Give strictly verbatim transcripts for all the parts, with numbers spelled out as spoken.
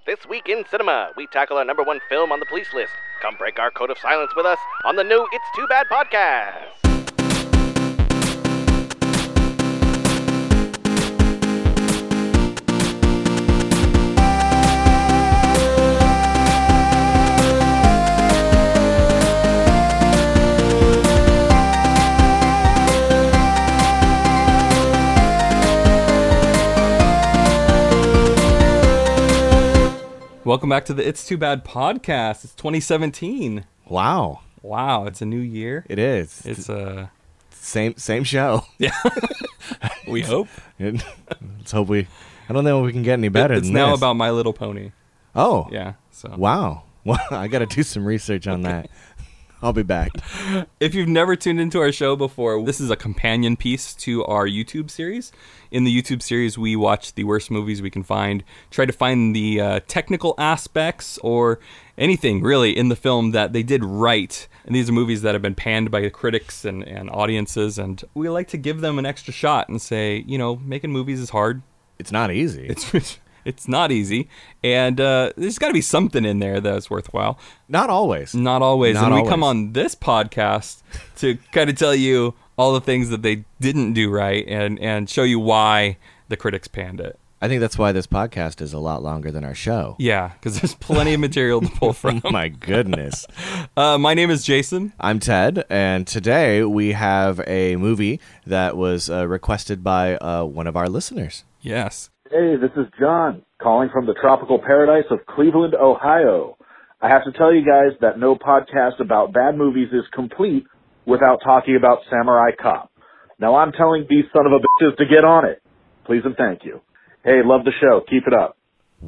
This week in cinema, we tackle our number one film on the police list. Come break our code of silence with us on the new It's Too Bad podcast. Welcome back to the It's Too Bad podcast. It's twenty seventeen. Wow. Wow, it's a new year. It is. It's a... Uh... Same same show. Yeah. We hope. Let's hope we... I don't know if we can get any better it, it's than now this. about My Little Pony. Oh. Yeah. So. Wow. Well, I got to do some research on that. I'll be back. If you've never tuned into our show before, this is a companion piece to our YouTube series. In the YouTube series, we watch the worst movies we can find, try to find the uh, technical aspects or anything, really, in the film that they did right. And these are movies that have been panned by critics and, and audiences, and we like to give them an extra shot and say, you know, making movies is hard. It's not easy. It's It's not easy, and uh, there's got to be something in there that's worthwhile. Not always. Not always. Not and we always. come on this podcast to kind of tell you all the things that they didn't do right and, and show you why the critics panned it. I think that's why this podcast is a lot longer than our show. Yeah, because there's plenty of material to pull from. Oh my goodness. uh, my name is Jason. I'm Ted, and today we have a movie that was uh, requested by uh, one of our listeners. Yes. Hey, this is John, calling from the tropical paradise of Cleveland, Ohio. I have to tell you guys that no podcast about bad movies is complete without talking about Samurai Cop. Now I'm telling these son of a bitches to get on it. Please and thank you. Hey, love the show. Keep it up.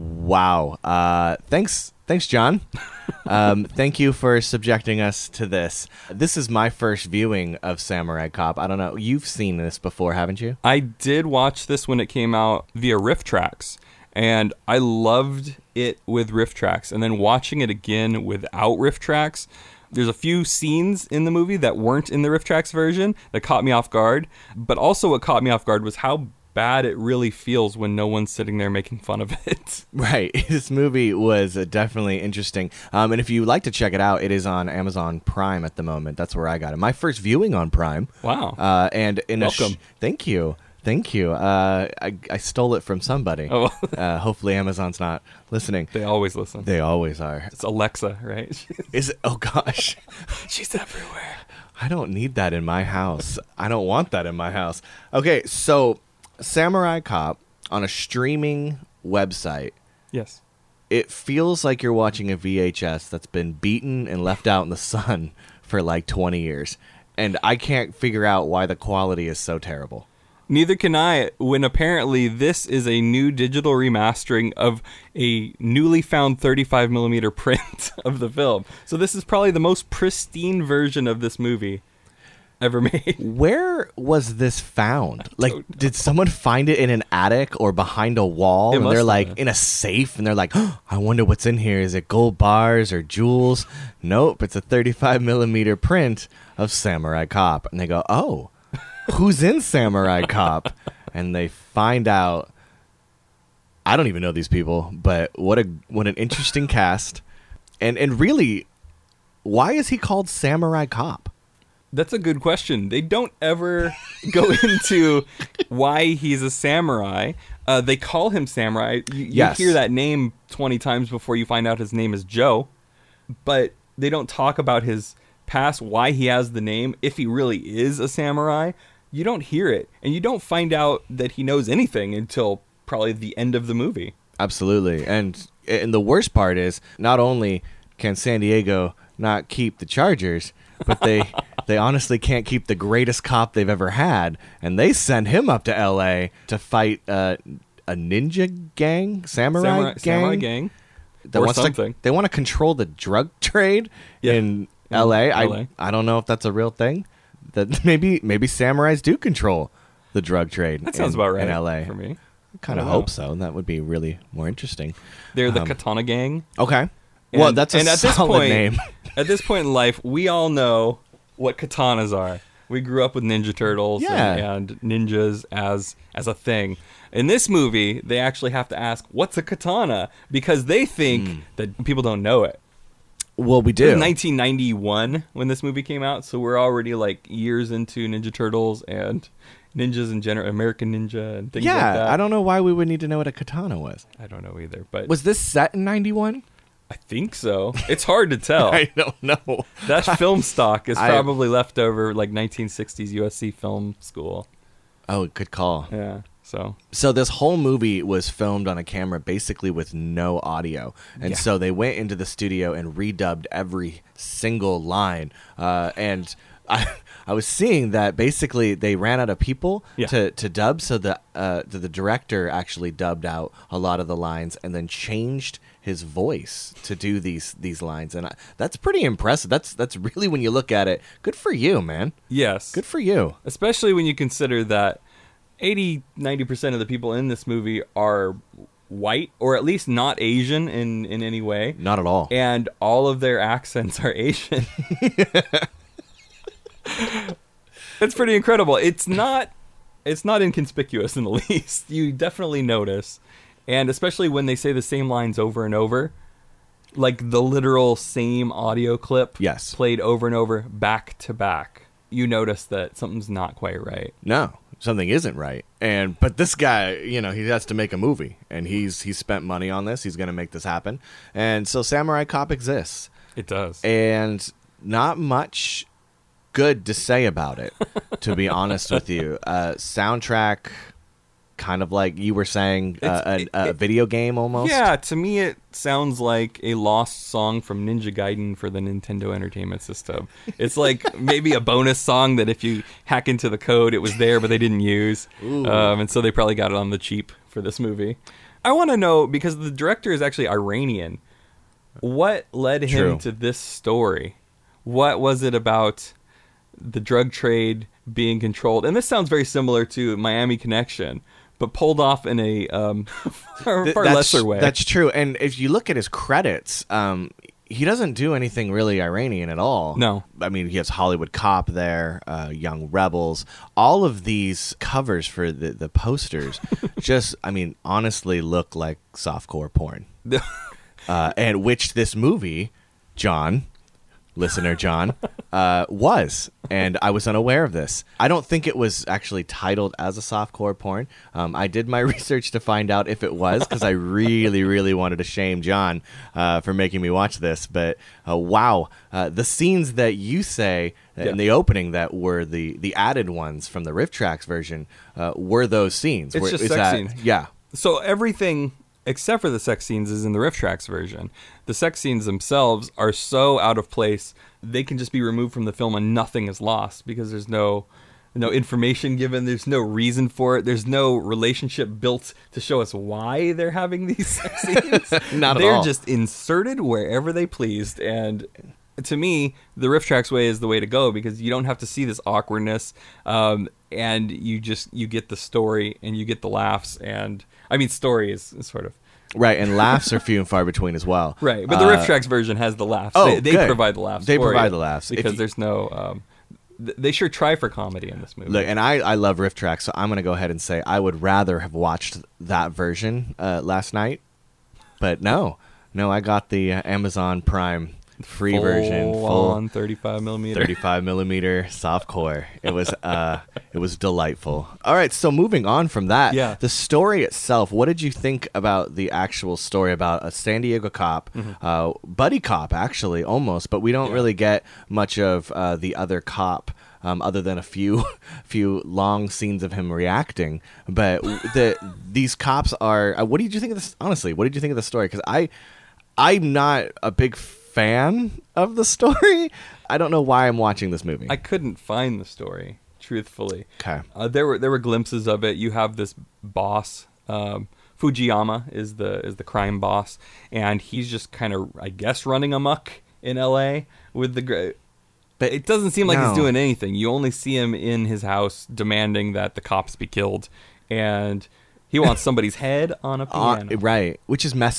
Wow. Uh, thanks, thanks, John. um, thank you for subjecting us to this. This is my first viewing of Samurai Cop. I don't know. You've seen this before, haven't you? I did watch this when it came out via Riff Tracks, and I loved it with Riff Tracks. And then watching it again without Riff Tracks, there's a few scenes in the movie that weren't in the Riff Tracks version that caught me off guard. But also what caught me off guard was how bad it really feels when no one's sitting there making fun of it. Right. This movie was uh, definitely interesting. Um, and if you would like to check it out, it is on Amazon Prime at the moment. That's where I got it. My first viewing on Prime. Wow. Uh, and in Welcome. A sh- thank you. Thank you. Uh, I, I stole it from somebody. Oh. uh, hopefully Amazon's not listening. They always listen. They always are. It's Alexa, right? Is it? Oh, gosh. She's everywhere. I don't need that in my house. I don't want that in my house. Okay, so Samurai Cop on a streaming website. Yes. It feels like you're watching a V H S that's been beaten and left out in the sun for like twenty years. And I can't figure out why the quality is so terrible. Neither can I, when apparently this is a new digital remastering of a newly found thirty-five millimeter print of the film. So this is probably the most pristine version of this movie ever made. Where was this found? Like, did someone find it in an attic or behind a wall? It and must they're have like been. in a safe, and they're like, oh, I wonder what's in here. Is it gold bars or jewels? Nope, it's a thirty-five millimeter print of Samurai Cop. And they go, oh, who's in Samurai Cop? And they find out. I don't even know these people, but what a what an interesting cast. And and really, why is he called Samurai Cop? That's a good question. They don't ever go into why he's a samurai. Uh, they call him Samurai. You, you Yes. hear that name twenty times before you find out his name is Joe. But they don't talk about his past, why he has the name, if he really is a samurai. You don't hear it. And you don't find out that he knows anything until probably the end of the movie. Absolutely. And and the worst part is, not only can San Diego not keep the Chargers, but they they honestly can't keep the greatest cop they've ever had, and they send him up to L A to fight uh, a ninja gang, samurai, Samurai gang, Samurai gang. that or wants something. To, they want to control the drug trade Yeah. in L A. L A. I I don't know if that's a real thing. That maybe maybe samurais do control the drug trade. That sounds in, about right in L A for me. I kind I of don't hope know. so. That would be really more interesting. They're the Um, Katana Gang. Okay. well, And- that's a and at solid this point, name. At this point in life, we all know what katanas are. We grew up with Ninja Turtles Yeah. and, and ninjas as as a thing. In this movie, they actually have to ask, what's a katana? Because they think Mm. that people don't know it. Well, we It was do. nineteen ninety-one when this movie came out, so we're already like years into Ninja Turtles and ninjas in general, American Ninja and things yeah, like that. I don't know why we would need to know what a katana was. I don't know either, but Was this set in ninety-one? I think so. It's hard to tell. I don't know. That film stock is I- probably left over like nineteen sixties U S C film school. Oh, good call. Yeah. So So this whole movie was filmed on a camera basically with no audio. And Yeah. so they went into the studio and redubbed every single line. Uh, and I I was seeing that basically they ran out of people Yeah. to, to dub. So the, uh, the, the director actually dubbed out a lot of the lines and then changed his voice to do these these lines. And I, that's pretty impressive. That's, that's really, when you look at it, good for you, man. yes, Good for you. especially when you consider that eighty, ninety percent of the people in this movie are white or at least not Asian in, in any way. Not at all. And all of their accents are Asian. It's pretty incredible. It's not it's not inconspicuous in the least. You definitely notice. And especially when they say the same lines over and over, like the literal same audio clip Yes. played over and over back to back. You notice that something's not quite right. No, something isn't right. And but this guy, you know, he has to make a movie, and he's he's spent money on this. He's going to make this happen, and so Samurai Cop exists, It does. and not much good to say about it, to be honest with you. Uh, soundtrack, kind of like you were saying, uh, It's- a, a it- video game almost. Yeah, to me it sounds like a lost song from Ninja Gaiden for the Nintendo Entertainment System. It's like maybe a bonus song that if you hack into the code, it was there, but they didn't use. Um, and so they probably got it on the cheap for this movie. I want to know, because the director is actually Iranian, what led him True. to this story? What was it about the drug trade being controlled? And this sounds very similar to Miami Connection, but pulled off in a um, far, Th- far that's, lesser way. That's true. And if you look at his credits, um, he doesn't do anything really Iranian at all. No. I mean, he has Hollywood Cop there, uh, Young Rebels. All of these covers for the, the posters just, I mean, honestly look like softcore porn. Uh, and which this movie, John, listener John, uh, was. And I was unaware of this. I don't think it was actually titled as a softcore porn. Um, I did my research to find out if it was, because I really, really wanted to shame John uh, for making me watch this. But uh, wow, uh, the scenes that you say Yeah. in the opening that were the, the added ones from the Riff Tracks version uh, were those scenes. It's Were- just is sex that- scenes. Yeah. So everything except for the sex scenes is in the Riff Tracks version. The sex scenes themselves are so out of place, they can just be removed from the film and nothing is lost because there's no no information given, there's no reason for it, there's no relationship built to show us why they're having these sex scenes. Not at they're all. just inserted wherever they pleased, and to me, the Riff Tracks way is the way to go because you don't have to see this awkwardness, um, and you just you get the story and you get the laughs, and I mean, story is, is sort of Right, and laughs are few and far between as well. right, but the Uh, Riff Tracks version has the laughs. oh, they, they good. provide the laughs. They for provide you the laughs. If because you- there's no. Um, th- they sure try for comedy in this movie. Look, and I, I love Riff Tracks, so I'm going to go ahead and say I would rather have watched that version uh, last night. But no, no, I got the uh, Amazon Prime free full version, full on thirty-five millimeter. thirty-five millimeter softcore. It was uh, it was delightful. All right, so moving on from that, Yeah. the story itself. What did you think about the actual story about a San Diego cop, uh, buddy cop, actually almost, but we don't Yeah. really get much of uh, the other cop. Um, other than a few, few long scenes of him reacting, but the these cops are. Uh, what did you think of this? Honestly, what did you think of the story? Because I, I'm not a big fan of the story. I don't know why I'm watching this movie. I couldn't find the story, truthfully. Okay. Uh, there were there were glimpses of it. You have this boss, um, Fujiyama is the is the crime boss, and he's just kind of, I guess, running amok in L A with the. Gr- But it doesn't seem like no. he's doing anything. You only see him in his house demanding that the cops be killed, and he wants somebody's head on a Uh, piano. right, which is messy.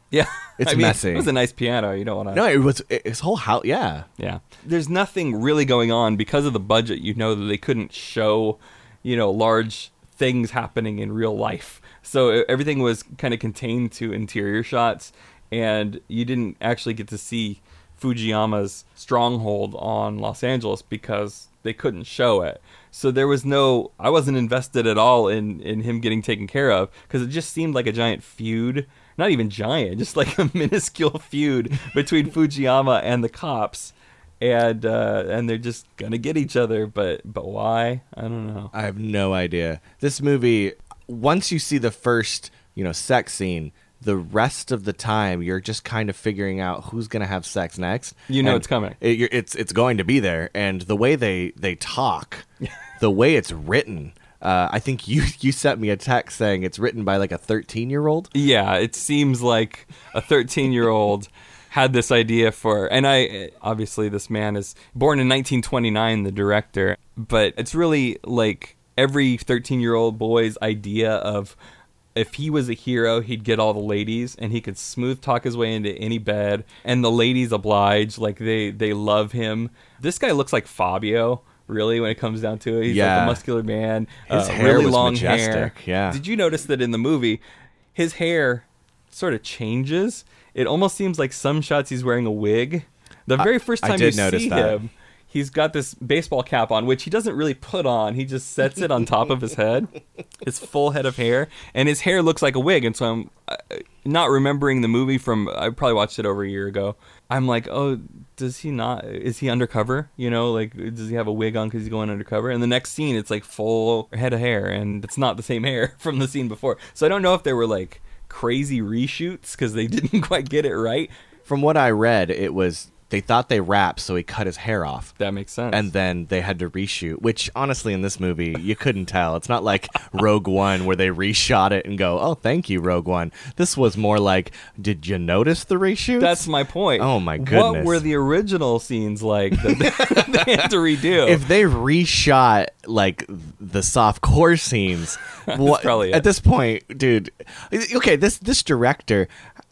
Yeah. It's I mean, messy. It was a nice piano. You don't want to. No, it was it, his whole house. Yeah. Yeah. There's nothing really going on because of the budget. You know that they couldn't show, you know, large things happening in real life. So everything was kind of contained to interior shots, and you didn't actually get to see Fujiyama's stronghold on Los Angeles because they couldn't show it. So there was no, I wasn't invested at all in, in him getting taken care of because it just seemed like a giant feud. Not even giant, just like a minuscule feud between Fujiyama and the cops. And uh, and they're just going to get each other, but but why? I don't know. I have no idea. This movie, once you see the first, you know, sex scene, the rest of the time you're just kind of figuring out who's going to have sex next. You know And it's coming. It, you're- it's it's going to be there, and the way they they talk, the way it's written. Uh, I think you you sent me a text saying it's written by like a thirteen year old. Yeah, it seems like a thirteen-year-old had this idea for, and I obviously this man is born in nineteen twenty-nine, the director, but it's really like every thirteen-year-old boy's idea of if he was a hero, he'd get all the ladies and he could smooth talk his way into any bed, and the ladies oblige, like they they love him. This guy looks like Fabio. Really, when it comes down to it, he's Yeah. like a muscular man, His uh, hair really was long majestic, hair. yeah. Did you notice that in the movie, his hair sort of changes? It almost seems like some shots he's wearing a wig. The very first I time did you notice see that. him, he's got this baseball cap on, which he doesn't really put on. He just sets it on top of his head, his full head of hair, and his hair looks like a wig. And so I'm uh, not remembering the movie from, I probably watched it over a year ago. I'm like, oh, does he not, is he undercover? You know, like, does he have a wig on because he's going undercover? And the next scene, it's like full head of hair, and it's not the same hair from the scene before. So I don't know if there were like crazy reshoots because they didn't quite get it right. From what I read, it was they thought they rapped, so he cut his hair off. That makes sense. And then they had to reshoot, which honestly in this movie, you couldn't tell. It's not like Rogue One where they reshot it and go, oh, thank you, Rogue One. This was more like, did you notice the reshoots? That's my point. Oh, my What goodness. were the original scenes like that they had to redo? If they reshot like the soft core scenes, what, probably it. at this point, dude, okay, this this director,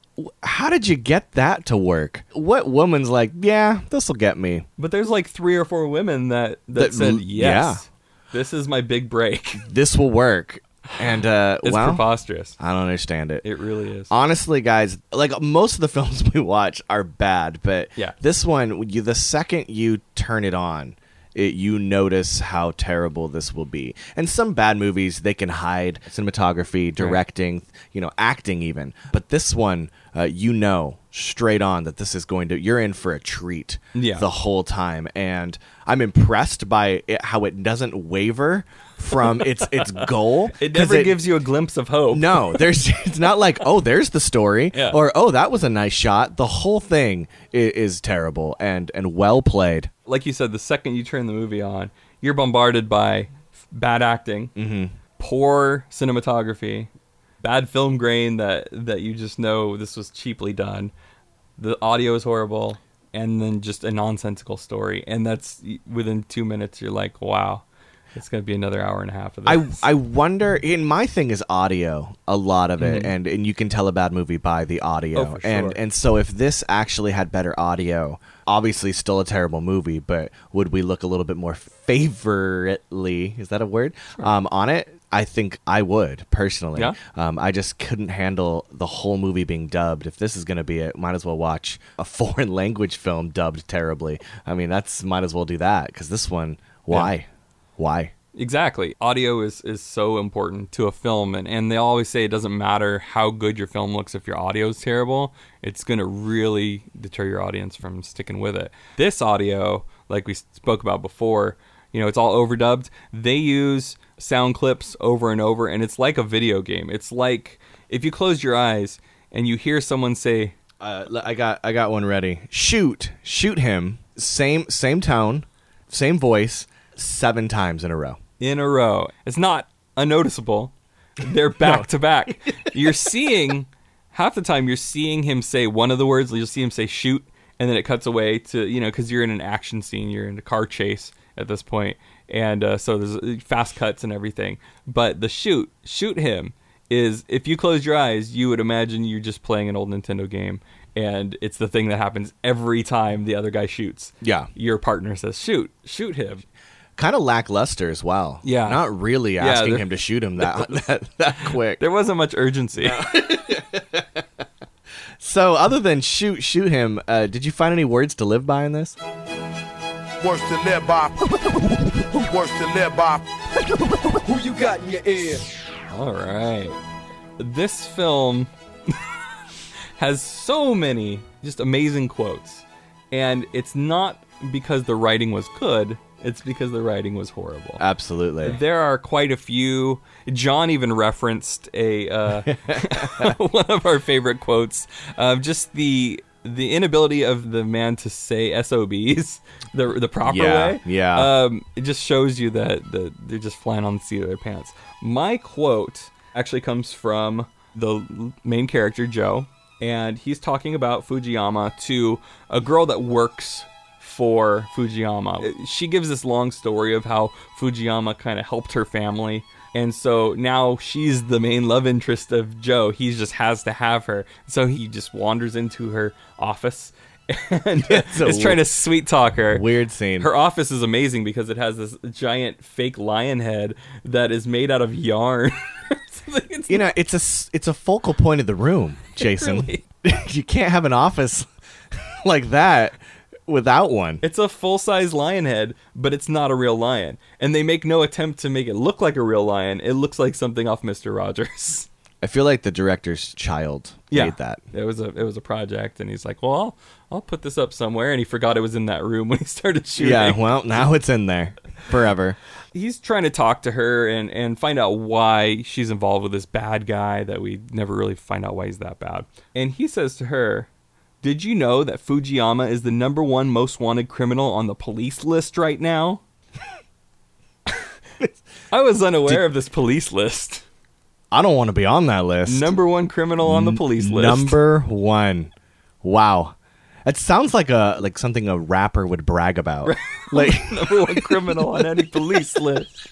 how did you get that to work? What woman's like, yeah, this will get me? But there's like three or four women that, that, That- said, yeah. yes, this is my big break. This will work. And uh, It's well, preposterous. I don't understand it. It really is. Honestly, guys, like most of the films we watch are bad, but Yeah. this one, you, the second you turn it on, it, you notice how terrible this will be. And some bad movies, they can hide cinematography, directing, you know, acting even. But this one, uh, you know straight on that this is going to, you're in for a treat Yeah. the whole time. And I'm impressed by it, how it doesn't waver from its its goal. It 'Cause never gives you a glimpse of hope. No, there's. It's not like, oh, there's the story, Yeah. or oh, that was a nice shot. The whole thing is, is terrible and and well played. Like you said, the second you turn the movie on, you're bombarded by bad acting, Mm-hmm. poor cinematography, bad film grain that, that you just know this was cheaply done. The audio is horrible, and then just a nonsensical story. And that's within two minutes, you're like, wow, it's going to be another hour and a half of this. I I wonder. In my thing is audio, a lot of it, and and you can tell a bad movie by the audio. Mm-hmm. Oh, for And sure. and so if this actually had better audio, obviously still a terrible movie, but would we look a little bit more favorably? Is that a word? Um, on it. I think I would, personally. Yeah? Um, I just couldn't handle the whole movie being dubbed. If this is going to be it, might as well watch a foreign language film dubbed terribly. I mean, that's might as well do that, because this one, why? Why? Exactly. Audio is, is so important to a film, and, and they always say it doesn't matter how good your film looks if your audio is terrible. It's going to really deter your audience from sticking with it. This audio, like we spoke about before, you know, it's all overdubbed. They use sound clips over and over, and it's like a video game. It's like if you close your eyes and you hear someone say, Uh, l- I got I got one ready. Shoot, shoot him. Same same tone, same voice, seven times in a row. in a row. It's not unnoticeable. They're back to back. You're seeing, half the time you're seeing him say one of the words, you'll see him say shoot, and then it cuts away to, you know, because you're in an action scene, you're in a car chase at this point, and uh, so there's fast cuts and everything. But the shoot, shoot him, is if you close your eyes, you would imagine you're just playing an old Nintendo game, and it's the thing that happens every time the other guy shoots. Yeah. Your partner says, shoot, shoot him. Kind of lackluster as well. Yeah. Not really Yeah, asking there- him to shoot him that, that, that quick. There wasn't much urgency. So other than shoot, shoot him, uh, did you find any words to live by in this? Worse to live by. Worse to live by. Who you got in your ear? All right. This film has so many just amazing quotes. And it's not because the writing was good, it's because the writing was horrible. Absolutely. There are quite a few. John even referenced a uh, one of our favorite quotes of just the the inability of the man to say S O Bs the the proper Yeah, way. yeah. Um, it just shows you that, that they're just flying on the seat of their pants. My quote actually comes from the main character, Joe, and he's talking about Fujiyama to a girl that works for Fujiyama. She gives this long story of how Fujiyama kind of helped her family. And so now she's the main love interest of Joe. He just has to have her. So he just wanders into her office and It's a is trying to sweet talk her. Weird scene. Her office is amazing because it has this giant fake lion head that is made out of yarn. It's You know, it's a s- it's a focal point of the room, Jason. really- You can't have an office like that without one. It's a full-size lion head, but it's not a real lion. And they make no attempt to make it look like a real lion. It looks like something off Mister Rogers. I feel like the director's child made that. It was a it was a project, and he's like, well, I'll, I'll put this up somewhere. And he forgot it was in that room when he started shooting. Yeah, well, now it's in there forever. He's trying to talk to her and, and find out why she's involved with this bad guy that we never really find out why he's that bad. And he says to her, did you know that Fujiyama is the number one most wanted criminal on the police list right now? I was unaware of this police list. I don't want to be on that list. Number one criminal on the police list. Number one. Wow. It sounds like a like something a rapper would brag about. Like Number one criminal on any police list.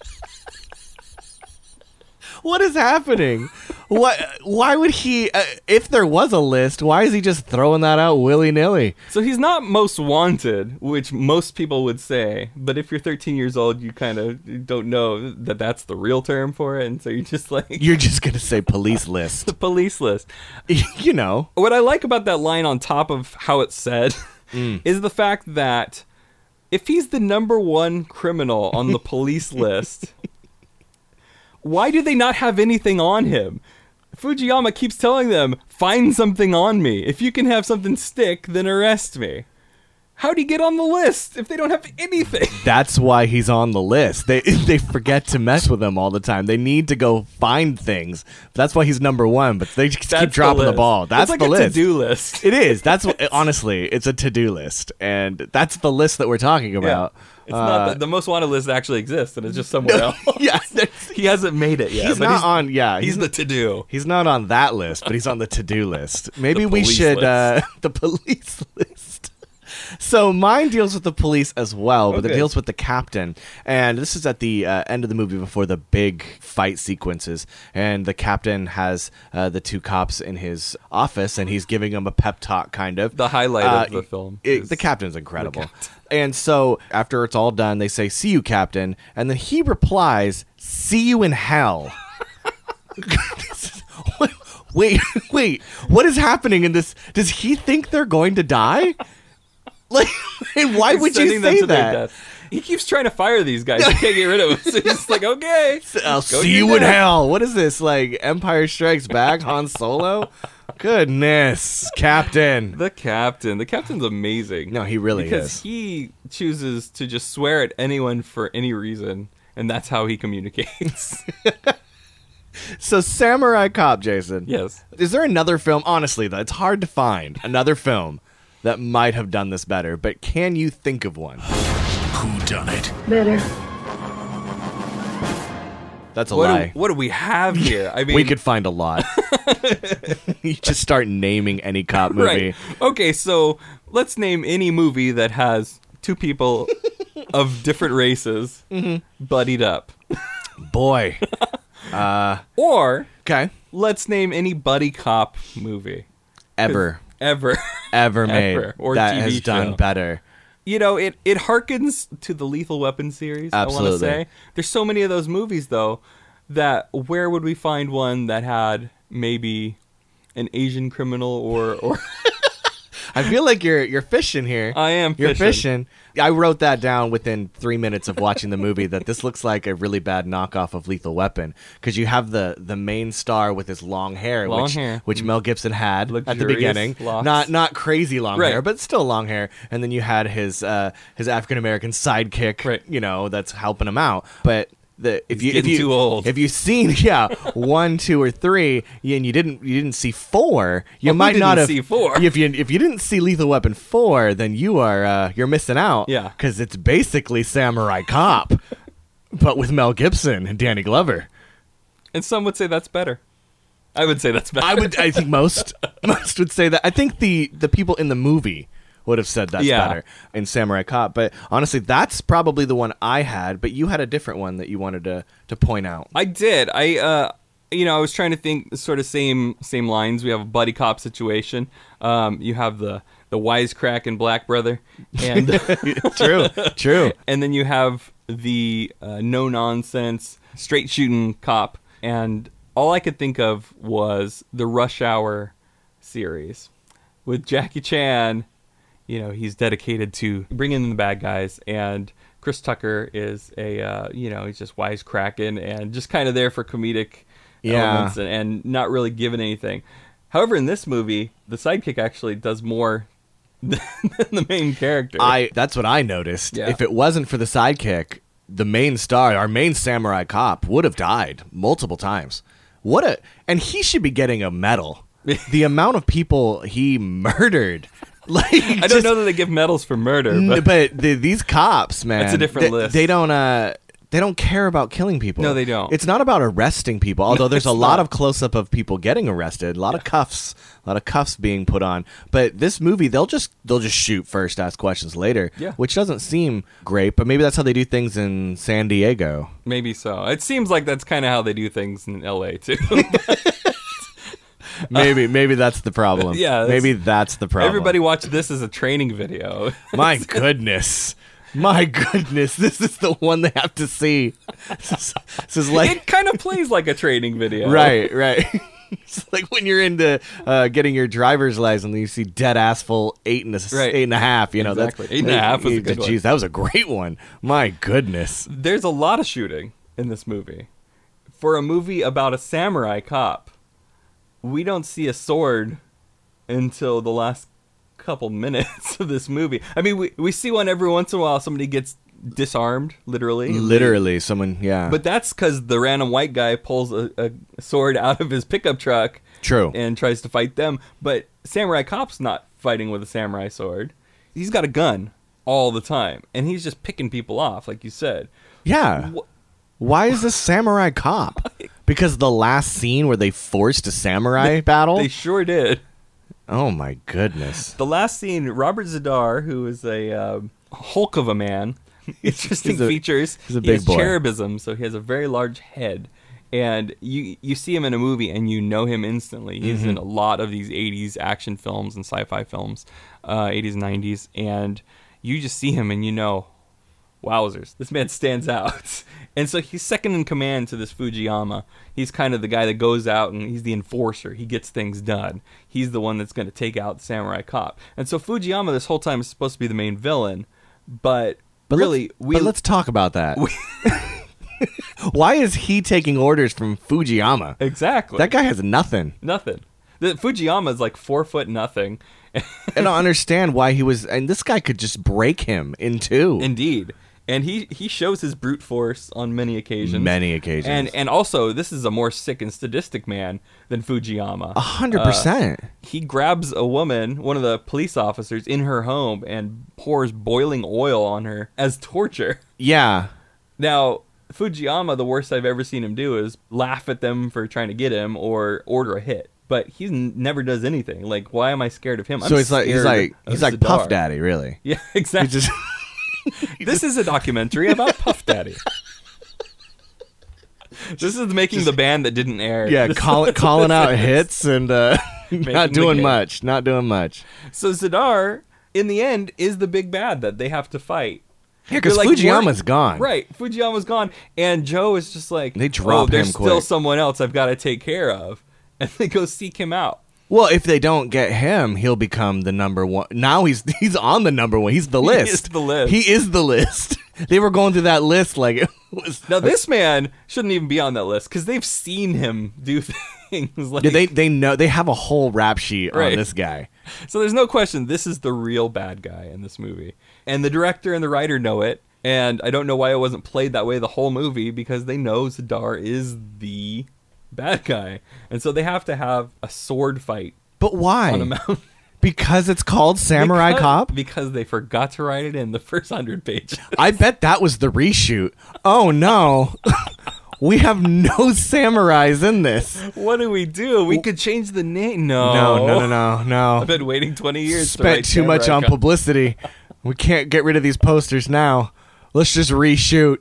what is happening? What? Why would he? Uh, if there was a list, why is he just throwing that out willy nilly? So he's not most wanted, which most people would say. But if you're thirteen years old, you kind of don't know that that's the real term for it. And so you're just like, You're just gonna say police list. the police list. You know. What I like about that line on top of how it's said is the fact that if he's the number one criminal on the police list, why do they not have anything on him? Fujiyama keeps telling them, find something on me. If you can have something stick, then arrest me. How'd he get on the list if they don't have anything? That's why he's on the list. They they forget to mess with him all the time. They need to go find things. That's why he's number one. But they just That's keep dropping the, list. ball. That's it's like the a list. to-do list. It is. That's what, honestly, it's a to-do list, and that's the list that we're talking about. It's not the, the most wanted list actually exists, and it's just somewhere else. Yeah, there's- He hasn't made it yet. he's but not on. Yeah, He's the to-do. He's not on that list, but he's on the to-do list. Maybe The we police should list. uh, the police list. So mine deals with the police as well, but it Okay. deals with the captain. And this is at the uh, end of the movie before the big fight sequences. And the captain has uh, the two cops in his office, and he's giving them a pep talk, kind of. The highlight Uh, of the film. it- is- the captain's incredible. captain. And so after it's all done, they say, "See you, Captain." And then he replies, "See you in hell." Wait, wait. What is happening in this? Does he think they're going to die? Like, and why would you Sending them say to their that? death. He keeps trying to fire these guys. He can't get rid of them. So he's just like, okay. I'll go see to you your in death. hell. What is this? Like Empire Strikes Back, Han Solo? Goodness, Captain. The captain. The captain's amazing. No, he really because is. he chooses to just swear at anyone for any reason, and that's how he communicates. So, Samurai Cop, Jason. Yes. Is there another film? Honestly, though, it's hard to find another film that might have done this better. But can you think of one? Who done it? Better. That's a What lie. do, what do we have here? I mean, We could find a lot. You just start naming any cop movie. right. Okay, so let's name any movie that has two people of different races Mm-hmm. buddied up. Boy. Or Okay. let's name any buddy cop movie Ever. ever. Ever made. Ever. Or that T V has show. done better. You know, it, it harkens to the Lethal Weapon series, I want to Absolutely. say. There's so many of those movies, though, that where would we find one that had maybe an Asian criminal or... or I feel like you're you're fishing here. I am You're fishing. fishing. I wrote that down within three minutes of watching the movie that this looks like a really bad knockoff of Lethal Weapon because you have the, the main star with his long hair, Long which, hair. which Mel Gibson had at the Luxurious beginning. locks. Not not crazy long Right. hair, but still long hair. And then you had his uh, his African American sidekick, Right. you know, that's helping him out. But the if He's you if getting you too old. if you've seen yeah one, two, or three, and you didn't you didn't see four, you Well, who might not didn't have see four? If you if you didn't see Lethal Weapon four, then you are uh, you're missing out. Yeah. because it's basically Samurai Cop, but with Mel Gibson and Danny Glover. And some would say that's better. I would say that's better. I would I think most most would say that. I think the the people in the movie would have said that's Yeah. better in Samurai Cop. But honestly, that's probably the one I had. But you had a different one that you wanted to to point out. I did. I, uh, you know, I was trying to think sort of same same lines. We have a buddy cop situation. Um, you have the the wisecrack Black Brother, and True, true. and then you have the uh, no nonsense straight shooting cop. And all I could think of was the Rush Hour series with Jackie Chan. You know, he's dedicated to bringing in the bad guys, and Chris Tucker is a, uh, you know, he's just wisecracking and just kind of there for comedic Yeah. elements and, and not really giving anything. However, in this movie, the sidekick actually does more than the main character. I that's what I noticed. Yeah. If it wasn't for the sidekick, the main star, our main Samurai Cop, would have died multiple times. What a and he should be getting a medal. The amount of people he murdered. Like I don't know that they give medals for murder, but but the, these cops, man, That's a different they, list. They don't uh they don't care about killing people. No, they don't. It's not about arresting people, although there's a it's lot not. of close up of people getting arrested, a lot of cuffs, a lot of cuffs being put on. But this movie, they'll just they'll just shoot first, ask questions later, Yeah. which doesn't seem great, but maybe that's how they do things in San Diego. maybe so. It seems like that's kind of how they do things in L A too. Maybe maybe that's the problem. Yeah, that's- maybe that's the problem. Everybody watch this as a training video. My goodness. My goodness, this is the one they have to see. This is, this is like It kind of plays like a training video. right, right. It's like when you're into uh, getting your driver's license and you see dead ass full eight and a Right. eight and a half. You know, Exactly. that's Eight and a half was a good Jeez, one. that was a great one. My goodness. There's a lot of shooting in this movie. For a movie about a samurai cop, we don't see a sword until the last couple minutes of this movie. I mean, we, we see one every once in a while. Somebody gets disarmed, literally. Literally, someone. Yeah, But that's because the random white guy pulls a, a sword out of his pickup truck true. and tries to fight them. But Samurai Cop's not fighting with a samurai sword. He's got a gun all the time, and he's just picking people off, like you said. Yeah. Wh- Why is this Samurai Cop? Because the last scene where they forced a samurai battle. They sure did. Oh my goodness. The last scene, Robert Zadar, who is a um, Hulk of a man, interesting He's a- features. he's a he big has boy. cherubism, so he has a very large head. And you you see him in a movie, and you know him instantly. He's Mm-hmm. in a lot of these eighties action films and sci-fi films, uh, eighties, nineties, and you just see him, and you know, wowzers, this man stands out. And so he's second in command to this Fujiyama. He's kind of the guy that goes out and he's the enforcer. He gets things done. He's the one that's going to take out the Samurai Cop. And so Fujiyama this whole time is supposed to be the main villain, but, But really, let's, we but let's talk about that. Why is he taking orders from Fujiyama? exactly That guy has nothing. nothing. The Fujiyama is like four foot nothing. I don't understand why he was. And this guy could just break him in two. Indeed. And he, he shows his brute force on many occasions. Many occasions. And and also, this is a more sick and sadistic man than Fujiyama. A hundred percent. He grabs a woman, one of the police officers, in her home and pours boiling oil on her as torture. Yeah. Now, Fujiyama, the worst I've ever seen him do is laugh at them for trying to get him or order a hit. But he n- never does anything. Like, why am I scared of him? I'm So he's like he's scared like of he's like Zadar. Puff Daddy, really. Yeah, He exactly. just This is a documentary about Puff Daddy. This is making the band that didn't air. Yeah, This- call, that's what calling this out is. hits and uh, not the doing game. much. Not doing much. So Zadar, in the end, is the big bad that they have to fight. Yeah, because They're like, Fujiyama's we're- gone. Right, Fujiyama's gone, and Joe is just like, They drop oh, there's him still quick. someone else I've got to take care of, and they go seek him out. Well, if they don't get him, he'll become the number one. Now he's he's on the number one. He's the He list. is the list. He is the list. They were going through that list like it was. Now this man shouldn't even be on that list because they've seen him do things. Like, Yeah, they they know they have a whole rap sheet Right. on this guy. So there's no question this is the real bad guy in this movie, and the director and the writer know it. And I don't know why it wasn't played that way the whole movie, because they know Zadar is the bad guy. And so they have to have a sword fight But why? on a mountain. Because it's called Samurai because, Cop? Because they forgot to write it in the first hundred pages. I bet that was the reshoot. Oh no. We have no samurais in this. What do we do? We could change the name. No. No, no, no, no, no. I've been waiting twenty years to write Spent too much Samurai on Cop. publicity. We can't get rid of these posters now. Let's just reshoot.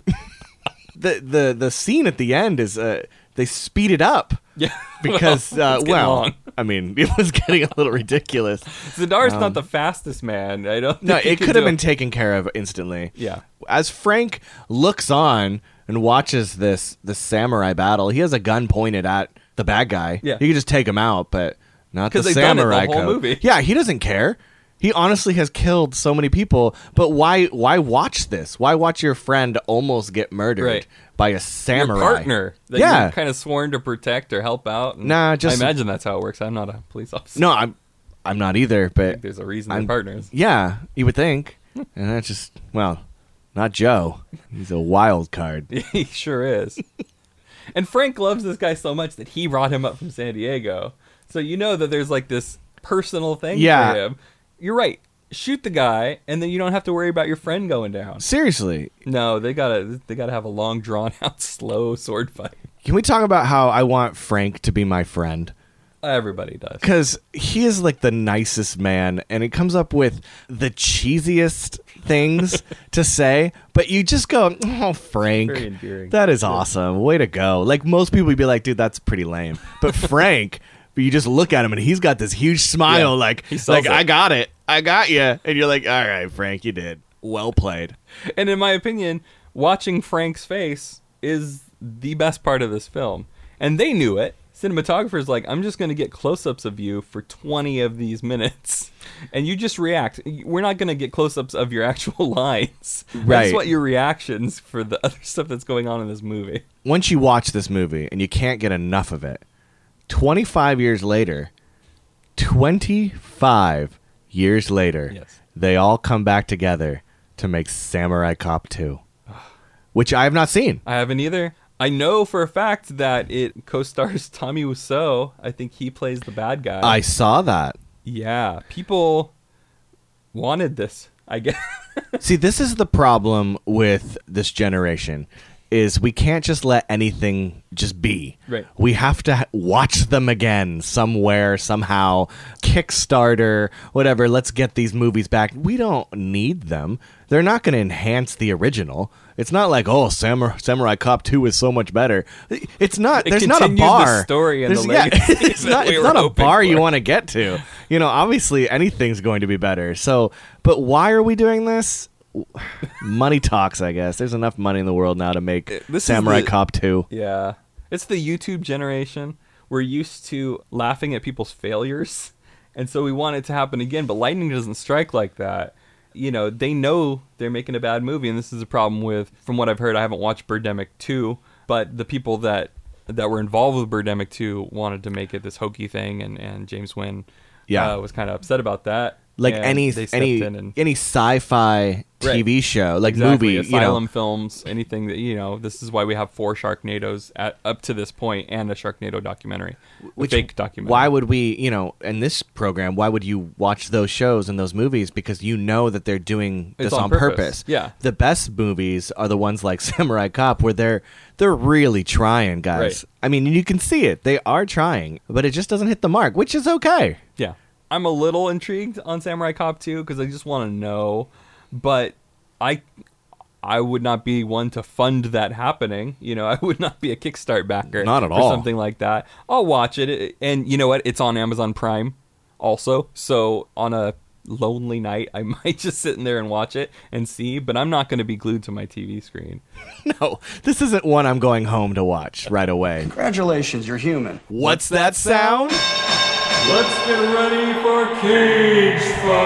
the the the scene at the end is uh they speed it up Yeah. because Well, uh it's getting well, long. I mean, it was getting a little ridiculous. Zadar's not the fastest man. I don't think No, he it could could have do been taken care of instantly. Yeah. As Frank looks on and watches this this samurai battle, he has a gun pointed at the bad guy. Yeah. He could just take him out, but not the 'Cause they've done it the samurai whole code. movie. Yeah, he doesn't care. He honestly has killed so many people, but why why watch this? Why watch your friend almost get murdered Right. by a Your samurai? partner that Yeah. you're kind of sworn to protect or help out. And Nah, just- I imagine that's how it works. I'm not a police officer. No, I'm I'm not either, but There's a reason I'm- they're partners. yeah, you would think. And that's just, well, not Joe. He's a wild card. He sure is. And Frank loves this guy so much that he brought him up from San Diego. So you know that there's like this personal thing Yeah. for him. You're right. Shoot the guy, and then you don't have to worry about your friend going down. Seriously, No, they gotta they gotta have a long, drawn out, slow sword fight. can we talk about how I want Frank to be my friend? Everybody does. Because he is like the nicest man, and he comes up with the cheesiest things to say, but you just go, oh, Frank, Very endearing. that is Yeah. awesome. Way to go. Like, most people would be like, dude, that's pretty lame. But Frank, but you just look at him, and he's got this huge smile, Yeah, like, he sells like it. I got it. I got you. And you're like, all right, Frank, you did. Well played. And in my opinion, watching Frank's face is the best part of this film. And they knew it. Cinematographer's like, I'm just going to get close-ups of you for twenty of these minutes. And you just react. We're not going to get close-ups of your actual lines. I Right. just want your reactions for the other stuff that's going on in this movie. Once you watch this movie, and you can't get enough of it, twenty-five years later, twenty-five years later, Yes. they all come back together to make Samurai Cop two, which I have not seen. I haven't either. I know for a fact that it co-stars Tommy Wiseau. I think he plays the bad guy. I saw that. Yeah. People wanted this, I guess. See, this is the problem with this generation, is we can't just let anything just be. Right. We have to ha- watch them again somewhere, somehow. Kickstarter, whatever. Let's get these movies back. We don't need them. They're not going to enhance the original. It's not like, oh, Samurai, Samurai Cop two is so much better. It's not. It There's not a continues the bar. story and the There's- yeah, legacy it's that not. we It's were not a hoping bar you for. want to get to. You know, obviously anything's going to be better. So, but why are we doing this? Money talks, I guess. There's enough money in the world now to make This is Samurai the- Cop two. Yeah. It's the YouTube generation. We're used to laughing at people's failures. And so we want it to happen again. But lightning doesn't strike like that. You know, they know they're making a bad movie. And this is a problem with, from what I've heard, I haven't watched Birdemic two. But the people that that were involved with Birdemic two wanted to make it this hokey thing. And, and James Wynn Yeah. uh, was kind of upset about that. Like And any they stepped any in and any sci-fi T V Right. show, like exactly, movie, you know. asylum films, anything that, you know, this is why we have four Sharknadoes at, up to this point, and a Sharknado documentary, a Which, fake documentary. Why would we, you know, in this program, why would you watch those shows and those movies? Because you know that they're doing this It's on on purpose. purpose. Yeah. The best movies are the ones like Samurai Cop, where they're they're really trying, guys. Right. I mean, you can see it; they are trying, but it just doesn't hit the mark, which is okay. Yeah, I'm a little intrigued on Samurai Cop two because I just want to know, but I I would not be one to fund that happening. You know, I would not be a Kickstart backer. Not at or all. something like that. I'll watch it. And you know what? It's on Amazon Prime also. So on a lonely night, I might just sit in there and watch it and see, but I'm not going to be glued to my T V screen. No, this isn't one I'm going home to watch right away. Congratulations, you're human. What's that sound? Let's get ready for Cage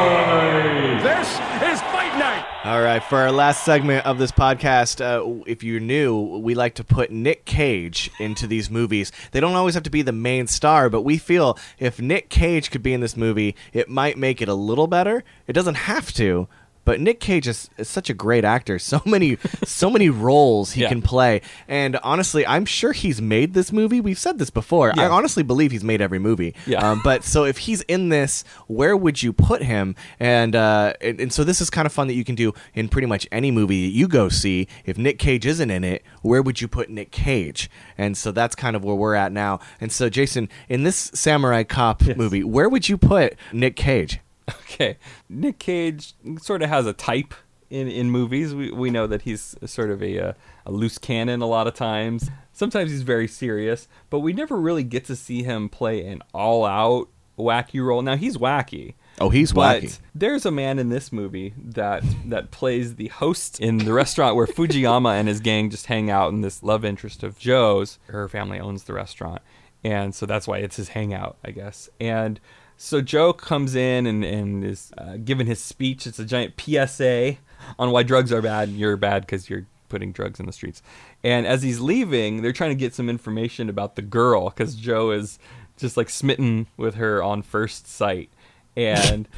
Fight! This is Fight Night. All right, for our last segment of this podcast, uh, if you're new, we like to put Nick Cage into these movies. They don't always have to be the main star, but we feel if Nick Cage could be in this movie, it might make it a little better. It doesn't have to. But Nick Cage is, is such a great actor. So many so many roles he Yeah. can play. And honestly, I'm sure he's made this movie. We've said this before. I Yeah. honestly believe he's made every movie. Yeah. Um, but so if he's in this, where would you put him? And, uh, and and so this is kind of fun that you can do in pretty much any movie that you go see. If Nick Cage isn't in it, where would you put Nick Cage? And so that's kind of where we're at now. And so, Jason, in this Samurai Cop Yes. movie, where would you put Nick Cage? Okay. Nick Cage sort of has a type in, in movies. We we know that he's sort of a, uh, a loose cannon a lot of times. Sometimes he's very serious, but we never really get to see him play an all-out wacky role. Now, he's wacky. Oh, he's But wacky. there's a man in this movie that that plays the host in the restaurant where Fujiyama and his gang just hang out, and this love interest of Joe's, her family owns the restaurant. And so that's why it's his hangout, I guess. And so Joe comes in and, and is uh, giving his speech. It's a giant P S A on why drugs are bad. You're bad because you're putting drugs in the streets. And as he's leaving, they're trying to get some information about the girl because Joe is just like smitten with her on first sight. And,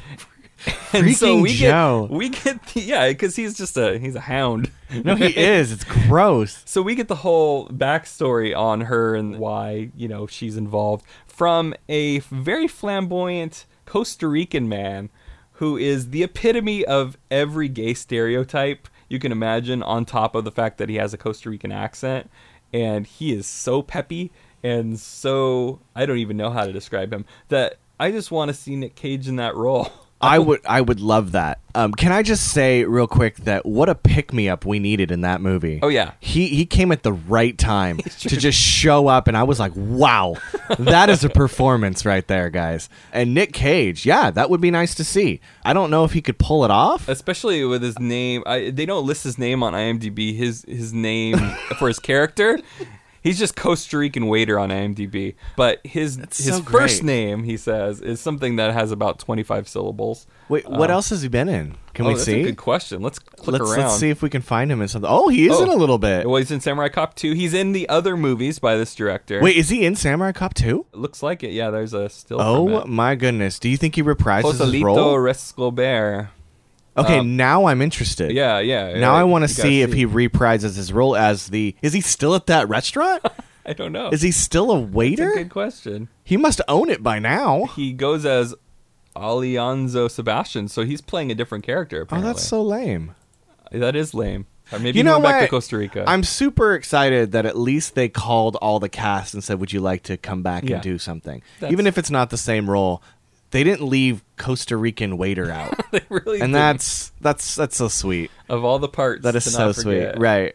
and so Freaking we Joe. get we get the, yeah, because he's just a he's a hound. No, he is. It's gross. So we get the whole backstory on her and why, you know, she's involved from a very flamboyant Costa Rican man who is the epitome of every gay stereotype you can imagine, on top of the fact that he has a Costa Rican accent. And he is so peppy and so, I don't even know how to describe him, that I just want to see Nick Cage in that role. I would I would love that. Um, can I just say real quick that what a pick-me-up we needed in that movie. Oh, yeah. He he came at the right time to just show up, and I was like, wow, that is a performance right there, guys. And Nick Cage, yeah, that would be nice to see. I don't know if he could pull it off. Especially with his name. I, they don't list his name on IMDb. His his name for his character, he's just Costa Rican waiter on IMDb. But his his so first great. name, he says, is something that has about twenty-five syllables. Wait, what Um, else has he been in? Can oh, we that's see? a good question. Let's click let's around. let's see if we can find him in something. Oh, he is Oh. in a little bit. Well, he's in Samurai Cop two. He's in the other movies by this director. Wait, is he in Samurai Cop two? It looks like it. Yeah, there's a still from Oh it. my goodness! Do you think he reprises his Joselito role? Rescobert. Okay, um, now I'm interested. Yeah, yeah. Now yeah, I want to you gotta see if he reprises his role as the. Is he still at that restaurant? I don't know. Is he still a That's a waiter? good question. He must own it by now. He goes as Alianzo Sebastian, so he's playing a different character. Oh, Apparently. that's so lame. That is lame. Or maybe You he know went back what? to Costa Rica. I'm super excited that at least they called all the cast and said, "Would you like to come back Yeah. and do something?" That's- Even if it's not the same role. They didn't leave Costa Rican waiter out, they really and didn't. that's that's that's so sweet. of all the parts. That is to so not sweet, forget. right?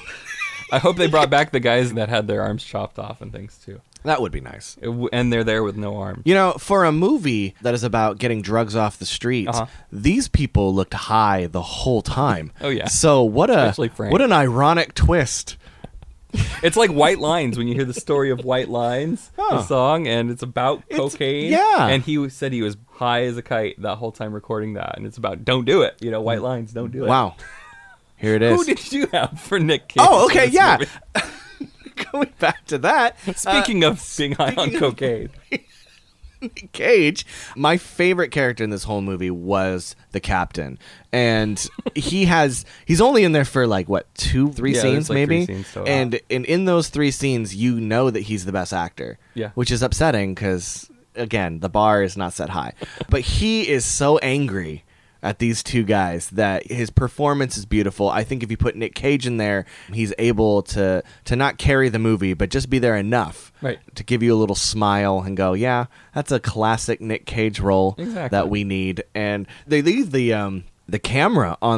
I hope they brought back the guys that had their arms chopped off and things too. That would be nice. It w- and they're there with no arms. You know, for a movie that is about getting drugs off the streets, Uh-huh. these people looked high the whole time. Oh, yeah. So what a Especially Frank. what an ironic twist. It's like White Lines when you hear the story of White Lines, Huh. the song, and it's about It's- cocaine. yeah. And he was- said he was high as a kite that whole time recording that, and it's about don't do it. You know, White Lines, don't do it. Wow. Here it is. Who did you have for Nick Cage? Oh, in okay, this yeah. movie? Going back to that, Speaking of being high on speaking of- cocaine. Nick Cage, my favorite character in this whole movie was the captain, and he has he's only in there for like what two, three Yeah, scenes there's, like, maybe, three scenes total. and and in those three scenes, you know that he's the best actor. Yeah. which is upsetting because again, the bar is not set high, but he is so angry at these two guys that his performance is beautiful. I think if you put Nick Cage in there, he's able to to not carry the movie, but just be there enough Right. to give you a little smile and go, yeah, that's a classic Nick Cage role Exactly. that we need. And they leave the um the camera on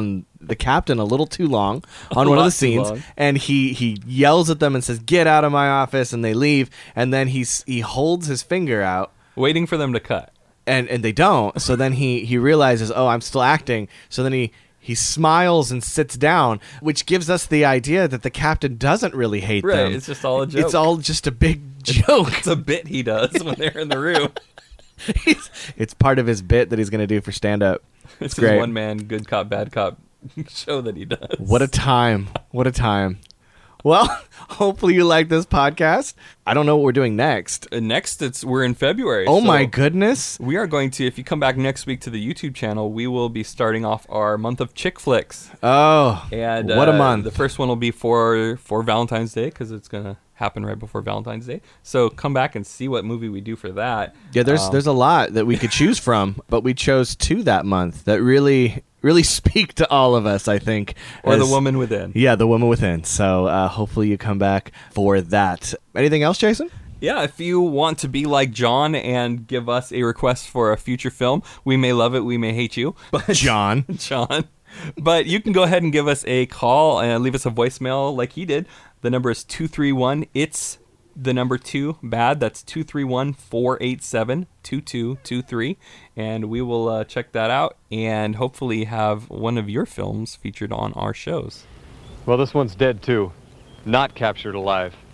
the captain a little too long on A one of lot the too scenes, long. and he he yells at them and says, "Get out of my office!" and they leave, and then he's he holds his finger out. Waiting for them to cut. And and they don't. So then he, he realizes, oh, I'm still acting. So then he, he smiles and sits down, which gives us the idea that the captain doesn't really hate Right, them. it's just all a joke. It's all just a big joke. It's a bit he does when they're in the room. He's- it's part of his bit that he's going to do for stand-up. It's It's his great. one man good cop bad cop show that he does. What a time. What a time. Well, hopefully you like this podcast. I don't know what we're doing next. Uh, next, it's we're in February. Oh so my goodness. We are going to. If you come back next week to the YouTube channel, we will be starting off our month of chick flicks. Oh, And what a uh, month. The first one will be for for Valentine's Day because it's gonna happen right before Valentine's Day. So come back and see what movie we do for that. Yeah, there's Um, there's a lot that we could choose from, but we chose two that month that really really speak to all of us, I think. or the as- woman within. Yeah, the woman within. So uh, hopefully you come back for that. Anything else, Jason? Yeah, if you want to be like John and give us a request for a future film, we may love it, we may hate you. But John. John. But you can go ahead and give us a call and leave us a voicemail like he did. The number is two three one, it's the number two, bad. That's two three one, four eight seven, two two two three. And we will uh, check that out and hopefully have one of your films featured on our shows. Well, this one's dead too. Not captured alive.